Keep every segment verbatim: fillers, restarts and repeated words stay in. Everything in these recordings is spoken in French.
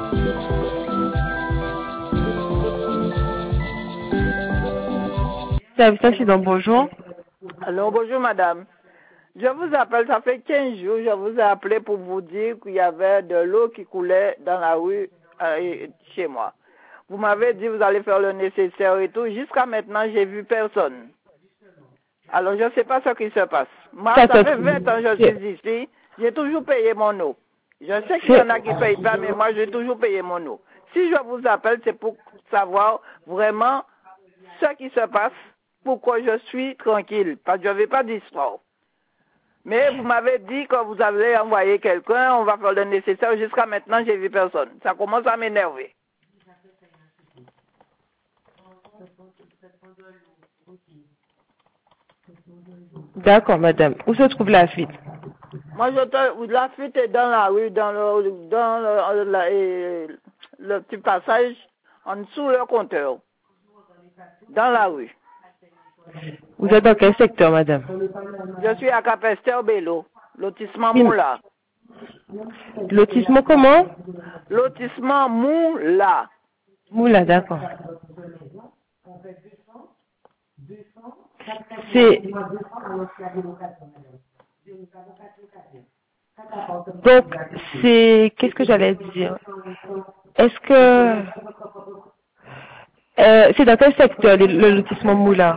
Service accident, bonjour. Alors, bonjour madame. Je vous appelle, ça fait quinze jours, je vous ai appelé pour vous dire qu'il y avait de l'eau qui coulait dans la rue euh, chez moi. Vous m'avez dit vous allez faire le nécessaire et tout. Jusqu'à maintenant, j'ai vu personne. Alors, je ne sais pas ce qui se passe. Moi, ça, ça fait vingt ans que je suis ici. J'ai toujours payé mon eau. Je sais qu'il y en a qui ne payent pas, mais moi, j'ai toujours payé mon eau. Si je vous appelle, c'est pour savoir vraiment ce qui se passe, pourquoi je suis tranquille, parce que je ne vais pas d'histoire. Mais vous m'avez dit que vous allez envoyer quelqu'un, on va faire le nécessaire. Jusqu'à maintenant, j'ai vu personne. Ça commence à m'énerver. D'accord, madame. Où se trouve la fuite? Moi, je te, la fuite est dans la rue, dans le, dans le, la, le petit passage en dessous le compteur. Dans la rue. Vous êtes dans quel secteur, madame? Je suis à Capester Bello, lotissement Moula. Lotissement comment? Lotissement Moula. Moula, d'accord. C'est... Donc, c'est... Qu'est-ce que j'allais dire? Est-ce que... Euh, c'est dans quel secteur, le, le lotissement Moula?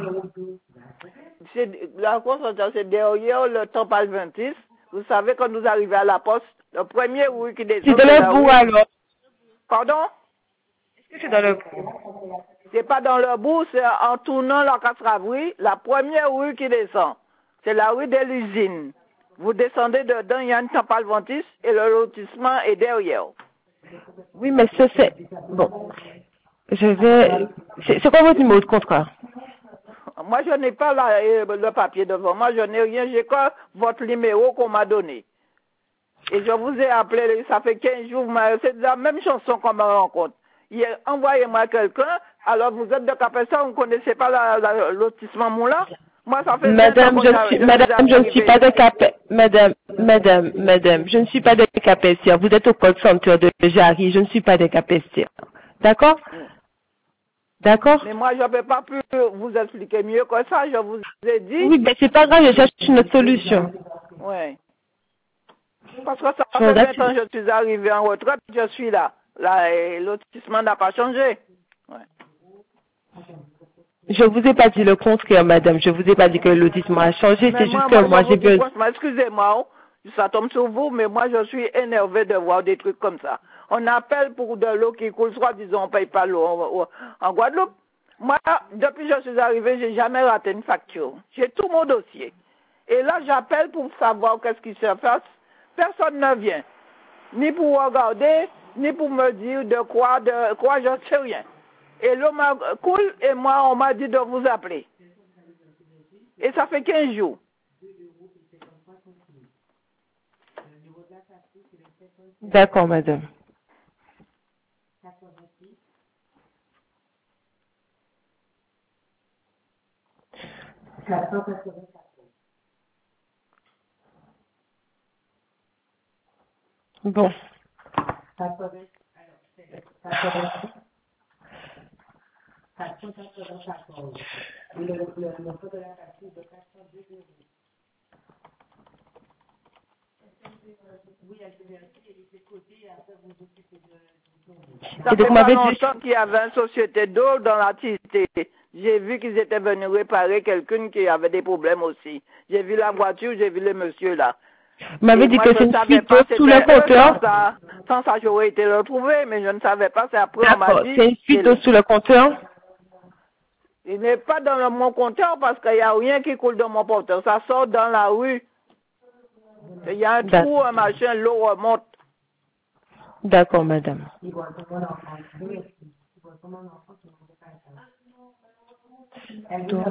La concentration, c'est derrière le temple adventiste. Vous savez, quand nous arrivons à la poste, le premier rue qui descend... C'est dans le bout, alors? Pardon? Est-ce que c'est dans le bout? C'est pas dans le bout, c'est en tournant la Casravry, la première rue qui descend. C'est la rue de l'usine. Vous descendez dedans, il y a un temple adventiste et le lotissement est derrière. Oui, mais ça, c'est... Bon. Je vais... C'est quoi votre numéro de contrat? Moi, je n'ai pas la, le papier devant moi, je n'ai rien, j'ai que votre numéro qu'on m'a donné. Et je vous ai appelé, ça fait quinze jours, c'est la même chanson qu'on me rencontre. Envoyez-moi quelqu'un, alors vous êtes de Capessa, vous ne connaissez pas la, la, lotissement Moula? Moi, ça fait Madame, je suis, madame, je ne suis pas de Capessa, madame, madame, madame, je ne suis pas de Capessa. Vous êtes au call center de Jarry, je ne suis pas de Capessa. D'accord? D'accord? Mais moi, je ne peux pas plus vous expliquer mieux que ça, je vous ai dit. Oui, mais c'est pas grave, je cherche une autre solution. Oui. Parce que ça fait vingt ans que je suis arrivé en retraite, je suis là. Là, lotissement n'a pas changé. Ouais. Je vous ai pas dit le contraire, madame. Je vous ai pas dit que le lotissement a changé. C'est juste que moi, j'ai besoin... Excusez-moi, ça tombe sur vous, mais moi, je suis énervé de voir des trucs comme ça. On appelle pour de l'eau qui coule, soit disons, on ne paye pas l'eau en, en Guadeloupe. Moi, depuis que je suis arrivé, j'ai jamais raté une facture. J'ai tout mon dossier. Et là, j'appelle pour savoir qu'est-ce qui se passe. Personne ne vient. Ni pour regarder, ni pour me dire de quoi, de quoi, je ne sais rien. Et l'eau m'a coule et moi, on m'a dit de vous appeler. Et ça fait quinze jours. D'accord, madame. Bon. Ça fait pas longtemps qu'il y avait une société d'eau dans la cité. J'ai vu qu'ils étaient venus réparer quelqu'un qui avait des problèmes aussi. J'ai vu la voiture, j'ai vu le monsieur là. Vous m'avez dit que c'est une fuite d'eau sous le compteur. Sans ça, j'aurais été retrouvé, mais je ne savais pas. C'est après on m'a dit. C'est une fuite d'eau sous le compteur? Il n'est pas dans le, mon compteur parce qu'il n'y a rien qui coule dans mon compteur. Ça sort dans la rue. Il y a un trou, un machin, l'eau remonte. D'accord, madame. Donc,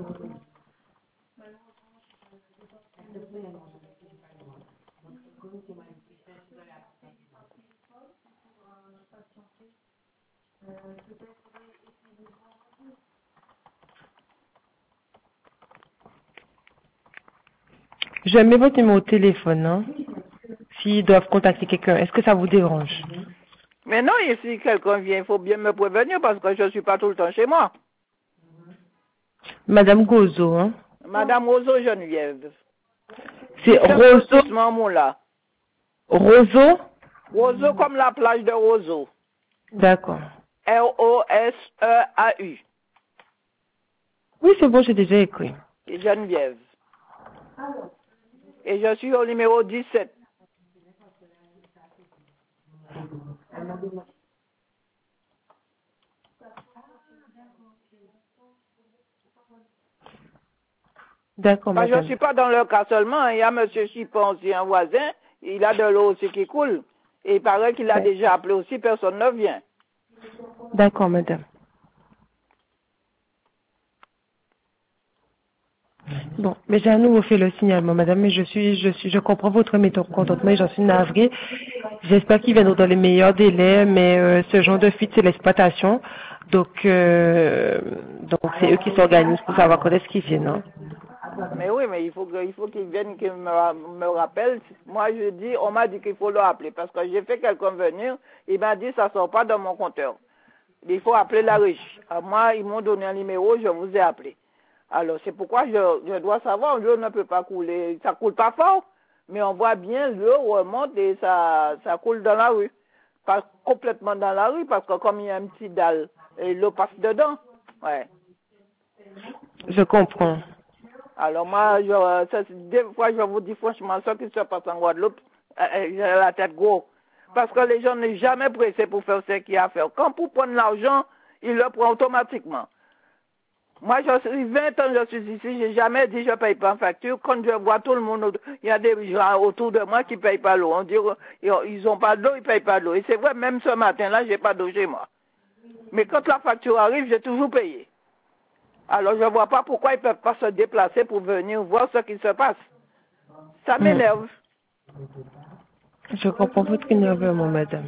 je mets votre numéro de téléphone, hein, s'ils doivent contacter quelqu'un. Est-ce que ça vous dérange? Mais non, et si quelqu'un vient, il faut bien me prévenir parce que je ne suis pas tout le temps chez moi. Madame Gozo, hein? Madame Roseau Geneviève. C'est Roseau. Moula. Roseau? Roseau comme la plage de Roseau. D'accord. R O S E A U. Oui, c'est bon, j'ai déjà écrit. Et Geneviève. Et je suis au numéro dix-sept. D'accord, madame. Je ne suis pas dans le cas seulement. Il y a M. Chipon aussi, un voisin. Il a de l'eau aussi qui coule. Et il paraît qu'il a déjà appelé aussi. Personne ne vient. D'accord, madame. Bon, mais j'ai à nouveau fait le signalement, madame, mais je suis, je suis, je comprends votre mécontentement et j'en suis navrée. J'espère qu'ils viendront dans les meilleurs délais, mais euh, ce genre de fuite, c'est l'exploitation. Donc, euh, donc c'est eux qui s'organisent pour savoir quand est-ce qu'ils viennent. Hein. Mais oui, mais il faut qu'il faut qu'ils viennent, qu'ils me, me rappellent. Moi, je dis, on m'a dit qu'il faut le appeler parce que j'ai fait quelqu'un venir. Il m'a dit, ça sort pas dans mon compteur. Il faut appeler la régie. Alors, moi, ils m'ont donné un numéro, je vous ai appelé. Alors, c'est pourquoi je, je dois savoir, l'eau ne peut pas couler. Ça coule pas fort, mais on voit bien l'eau remonte et ça, ça coule dans la rue. Pas complètement dans la rue, parce que comme il y a un petit dalle, et l'eau passe dedans. Ouais. Je comprends. Alors moi, je, ça, des fois, je vous dis franchement, ce qui se passe en Guadeloupe, euh, j'ai la tête gros. Parce que les gens n'est jamais pressés pour faire ce qu'il y a à faire. Quand pour prendre l'argent, ils le prennent automatiquement. Moi, je suis vingt ans, je suis ici, j'ai jamais dit je paye pas en facture. Quand je vois tout le monde, il y a des gens autour de moi qui payent pas l'eau. On dit, ils ont pas d'eau, ils payent pas d'eau. Et c'est vrai, même ce matin-là, j'ai pas d'eau chez moi. Mais quand la facture arrive, j'ai toujours payé. Alors, je vois pas pourquoi ils peuvent pas se déplacer pour venir voir ce qui se passe. Ça m'énerve. Je comprends votre énervement, madame.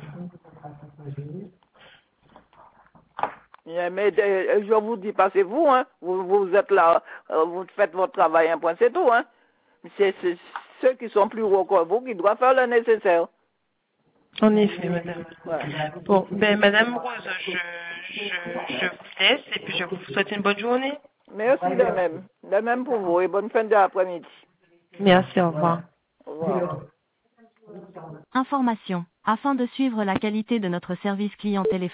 Mais je vous dis, passez-vous, hein. Vous, vous êtes là, vous faites votre travail, un point, c'est tout, hein. C'est ceux qui sont plus gros que vous qui doivent faire le nécessaire. En effet, madame. Ouais. Bon, ben, madame Rose, je, je, je vous laisse et puis je vous souhaite une bonne journée. Merci de même. De même pour vous et bonne fin de l'après-midi. Merci, au revoir. Au revoir. Information. Afin de suivre la qualité de notre service client téléphonique,